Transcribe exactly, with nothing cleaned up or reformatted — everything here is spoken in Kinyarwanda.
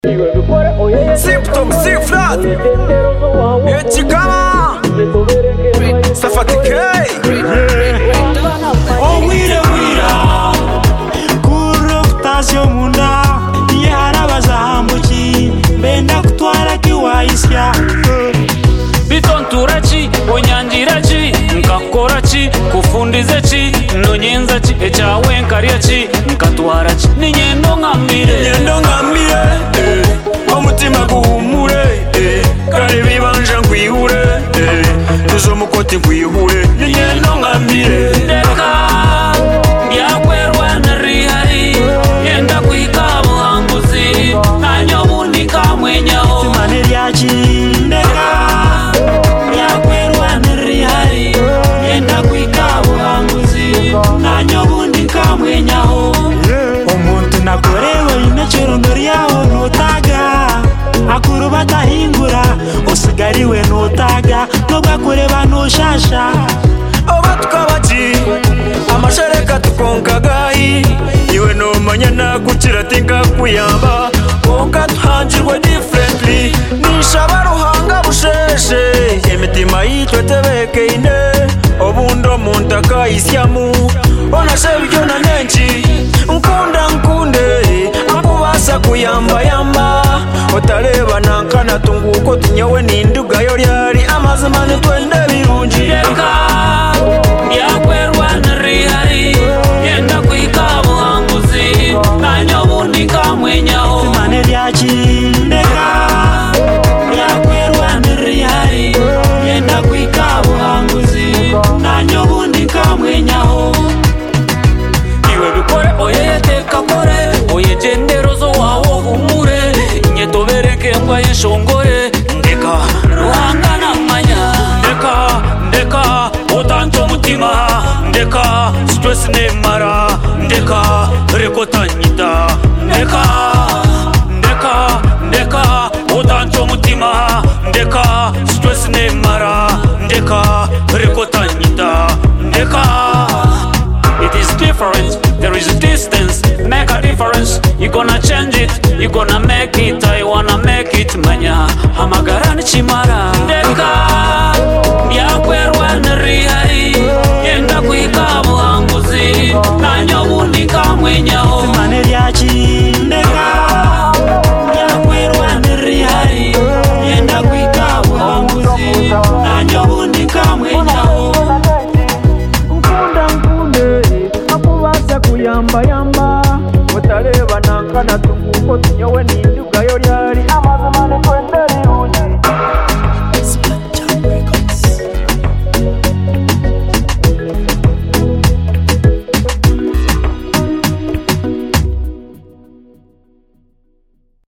Symptom C flat Echikama Safati K Oh wira wira Kuroktasyo munda Yara bazahambuki Benda kutwara kiwaisya Bitontura chi, onyanjira chi, nkakora chi, kufundize chi, nonyenza chi, echawe nkaria chi, nkatwara chi, ninyendo ngambire Nyendo ngambire, eh, omutima guhumure, eh, kare bibanja nkwihure, eh, tuzo mukoti nkwihure, ninyendo ngambire. Ndeka, byakwerwa narihari, yenda kwika buhanguzi, nanyo bundi kamwenyaho. Timane lyachi ndeka Omuntu nakorewe inachirondo ryaho notaga Akuru batahingura usigariwe notaga Nobwa kureba noshasha Oba tukabaki amashereka tukonkagahi Iwe no manyana kukira tinka kuyamba Konka tuhanjirwe differently Nishaba ruhanga busheshe Emitima yitwe tebeke ine Obundo muntaka isyamu Ona shebyo na nenchi Nkunda nkunde Akubasa kuyamba yamba Otaleba nankana tunguko tunyewe ninduga yoryari Amazimani twende birunji Ndeka, byakwerwa narihari, yenda kwika buhanguzi, nanyo bundi kamwenyaho. Timane lyachi ndeka byakwerwa narihari Yenda kwika buhanguzi nanyo bundi kamwenyaho Iwe bikore oyete kakore, oye jendero zo wawo humure, nyeto bereke ngwa yeshongore, ndeka ruhanga na manya, ndeka ndeka otancho mutima, ndeka stress ne mara, ndeka rekota nyita, ndeka ndeka ndeka otancho mutima, ndeka stress ne mara, ndeka rekota nyita, ndeka. It is different, there is a distance, make a difference. You gonna change it, you gonna make it, I wanna make it. Manya, hamagarani chimara. Ndeka